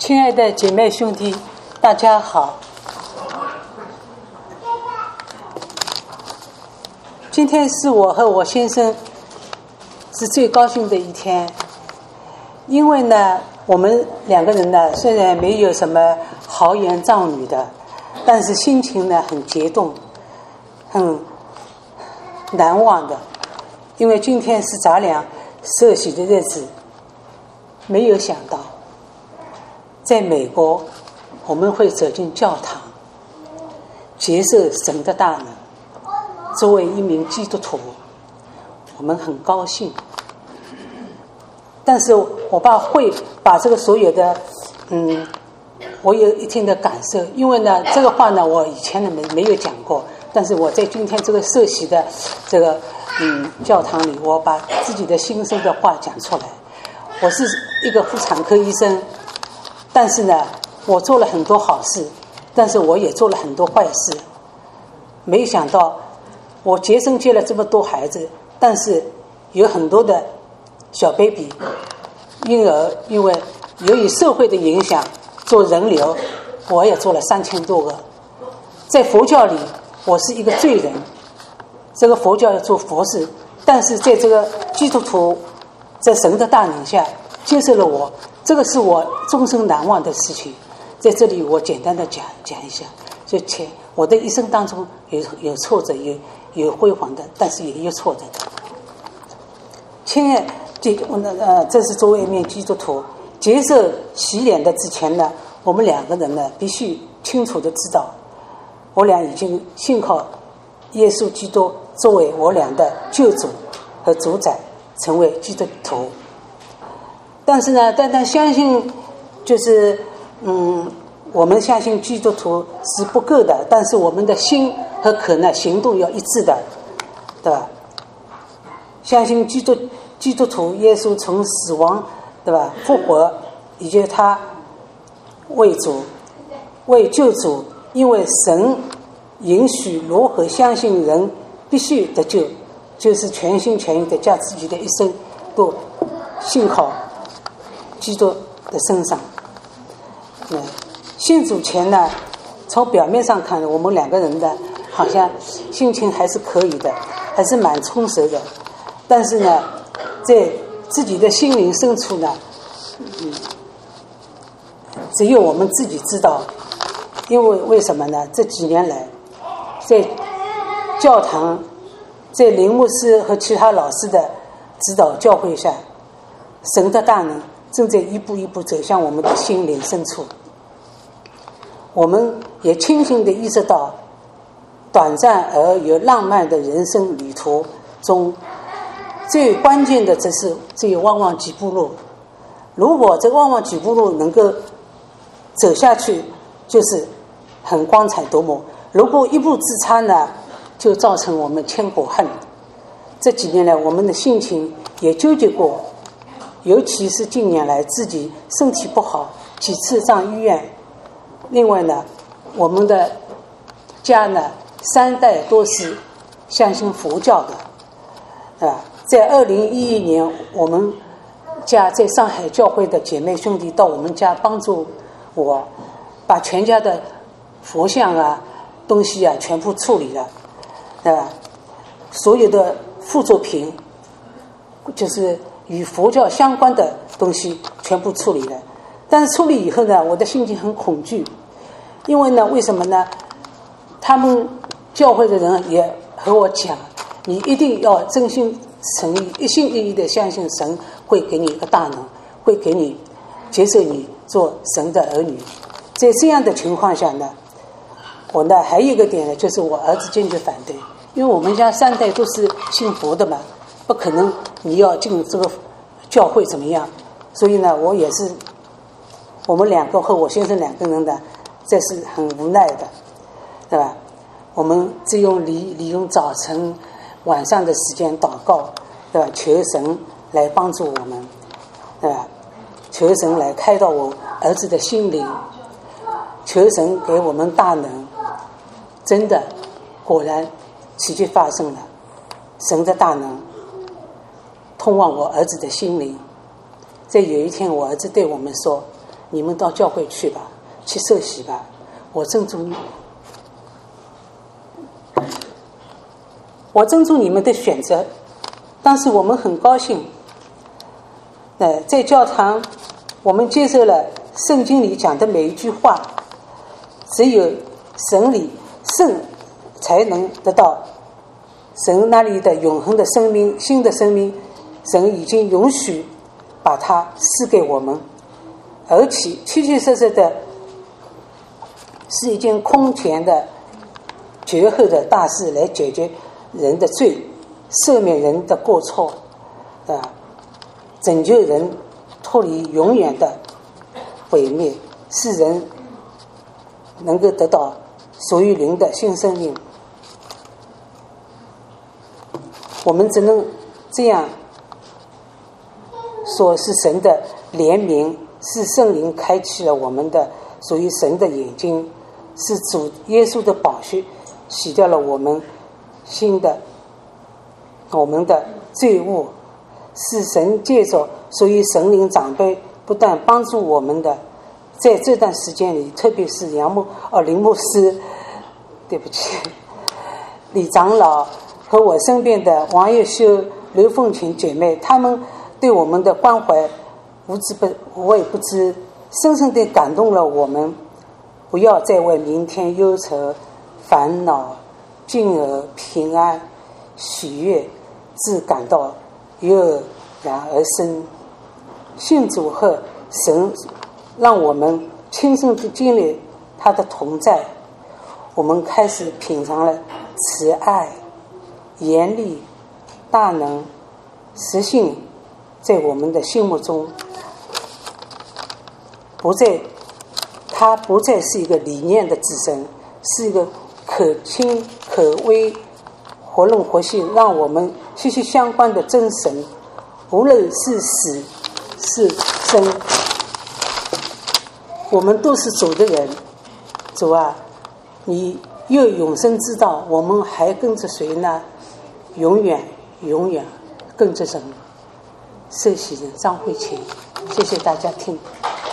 亲爱的姐妹兄弟，大家好。今天是我和我先生是最高兴的一天，因为呢，我们两个人呢虽然没有什么豪言壮语的，但是心情呢很激动，很难忘的。因为今天是咱俩受洗的日子，没有想到在美国我们会走进教堂，接受神的大能。作为一名基督徒，我们很高兴。但是我会把这个所有的我有一定的感受，因为呢这个话呢我以前呢没有讲过，但是我在今天这个受洗的这个教堂里，我把自己的心声的话讲出来。我是一个妇产科医生，但是呢我做了很多好事，但是我也做了很多坏事。没想到我接生接了这么多孩子，但是有很多的小 baby 婴儿因为由于社会的影响做人流，我也做了3000多个。在佛教里我是一个罪人，这个佛教要做佛事，但是在这个基督徒在神的大能下接受了我，这个是我终生难忘的事情。在这里我简单的讲一下，就我的一生当中有挫折，有辉煌的，但是也有挫折的。亲爱这是作为一名基督徒接受洗脸的之前呢，我们两个人呢必须清楚的知道，我俩已经信靠耶稣基督作为我俩的救主和主宰，成为基督徒。但是呢，单单相信就是我们相信基督徒是不够的，但是我们的心和口呢行动要一致的，对吧？相信基督徒耶稣从死亡，对吧，复活，以及他为救主，因为神允许如何相信人必须得救，就是全心全意的将自己的一生都信靠基督的身上。信主前呢，从表面上看，我们两个人的好像心情还是可以的，还是蛮充实的。但是呢，在自己的心灵深处呢，只有我们自己知道。因为什么呢？这几年来，在教堂，在林牧师和其他老师的指导教诲下，神的大能正在一步一步走向我们的心灵深处。我们也清醒地意识到，短暂而又浪漫的人生旅途中，最关键的只有往往几步路。如果这往往几步路能够走下去，就是很光彩夺目；如果一步之差呢，就造成我们千古恨。这几年来我们的心情也纠结过，尤其是近年来自己身体不好，几次上医院。另外呢，我们的家呢3代都是相信佛教的，在2011年，我们家在上海教会的姐妹兄弟到我们家帮助我，把全家的佛像东西全部处理了，所有的副作品，就是与佛教相关的东西全部处理了。但是处理以后呢，我的心情很恐惧，因为呢，为什么呢？他们教会的人也和我讲，你一定要真心诚意、一心一意的相信神会给你一个大能，会给你接受你做神的儿女。在这样的情况下呢，我呢还有一个点呢，就是我儿子坚决反对，因为我们家3代都是信佛的嘛，不可能你要进这个教会怎么样？所以呢，我们两个和我先生两个人呢，这是很无奈的，对吧？我们只用利用早晨、晚上的时间祷告，对吧？求神来帮助我们，对吧？求神来开导我儿子的心灵，求神给我们大能。真的，果然奇迹发生了，神的大能通往我儿子的心灵。在有一天，我儿子对我们说：“ 你们到教会去吧，去受洗吧，我尊重你们的选择。当时我们很高兴，在教堂我们接受了圣经里讲的每一句话，只有神才能得到神那里的永恒的生命，新的生命，神已经允许把它赐给我们，而且确确实实的是一件空前的绝后的大事，来解决人的罪，赦免人的过错，拯救人脱离永远的毁灭，使人能够得到属于灵的新生命。我们只能这样说，是神的怜悯，是圣灵开启了我们的属于神的眼睛，是主耶稣的宝血洗掉了我们的罪恶，是神借着属于神灵长辈不但帮助我们的，在这段时间里，特别是林牧师，对不起，李长老和我身边的王月秀、刘凤琴姐妹，她们对我们的关怀无微不至，深深地感动了我们。不要再为明天忧愁、烦恼，进而平安、喜悦，自感到油然而生。信主后，神让我们亲身地经历他的同在，我们开始品尝了慈爱、严厉、大能、实性，在我们的心目中它不再是一个理念的自身，是一个可亲可微、活龙活现，让我们息息相关的真神，无论是死是生，我们都是主的人。主啊，你又永生之道，我们还跟着谁呢？永远跟着神。受洗人张慧琴，谢谢大家听。